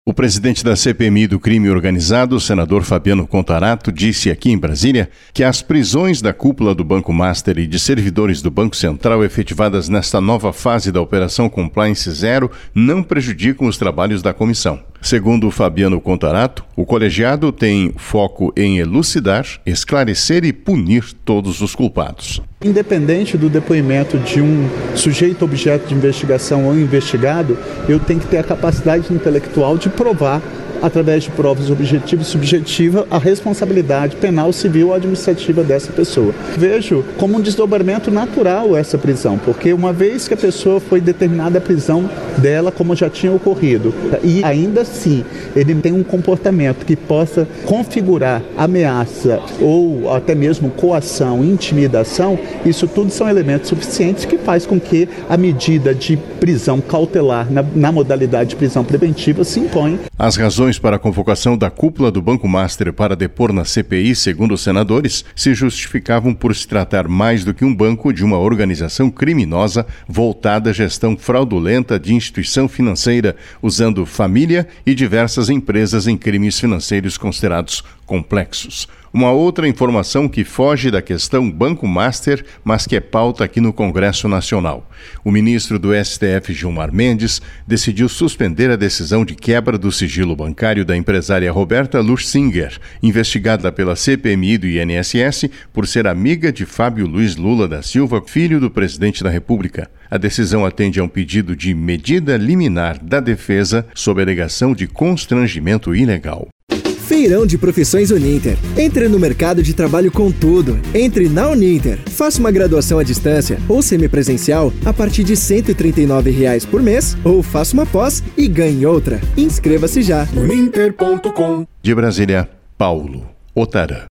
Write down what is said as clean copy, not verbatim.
O presidente da CPMI do crime organizado, o senador Fabiano Contarato, disse aqui em Brasília que as prisões da cúpula do Banco Master e de servidores do Banco Central efetivadas nesta nova fase da Operação Compliance Zero não prejudicam os trabalhos da comissão. Segundo Fabiano Contarato, o colegiado tem foco em elucidar, esclarecer e punir todos os culpados. Independente do depoimento de um sujeito objeto de investigação ou investigado, eu tenho que ter a capacidade intelectual de provar, através de provas objetivas e subjetivas, a responsabilidade penal, civil ou administrativa dessa pessoa. Vejo como um desdobramento natural essa prisão, porque uma vez que a pessoa foi determinada a prisão dela, como já tinha ocorrido, e ainda assim ele tem um comportamento que possa configurar ameaça ou até mesmo coação, intimidação, isso tudo são elementos suficientes que faz com que a medida de prisão cautelar na modalidade de prisão preventiva se imponha. As razões para a convocação da cúpula do Banco Master para depor na CPI, segundo os senadores, se justificavam por se tratar mais do que um banco de uma organização criminosa voltada à gestão fraudulenta de instituição financeira, usando família e diversas empresas em crimes financeiros considerados complexos. Uma outra informação que foge da questão Banco Master, mas que é pauta aqui no Congresso Nacional. O ministro do STF, Gilmar Mendes, decidiu suspender a decisão de quebra do sigilo bancário da empresária Roberta Luchsinger, investigada pela CPMI do INSS por ser amiga de Fábio Luiz Lula da Silva, filho do presidente da República. A decisão atende a um pedido de medida liminar da defesa sob alegação de constrangimento ilegal. Feirão de Profissões Uninter. Entre no mercado de trabalho com tudo. Entre na Uninter. Faça uma graduação à distância ou semipresencial a partir de R$ 139 por mês ou faça uma pós e ganhe outra. Inscreva-se já. Uninter.com. De Brasília, Paulo Otarã.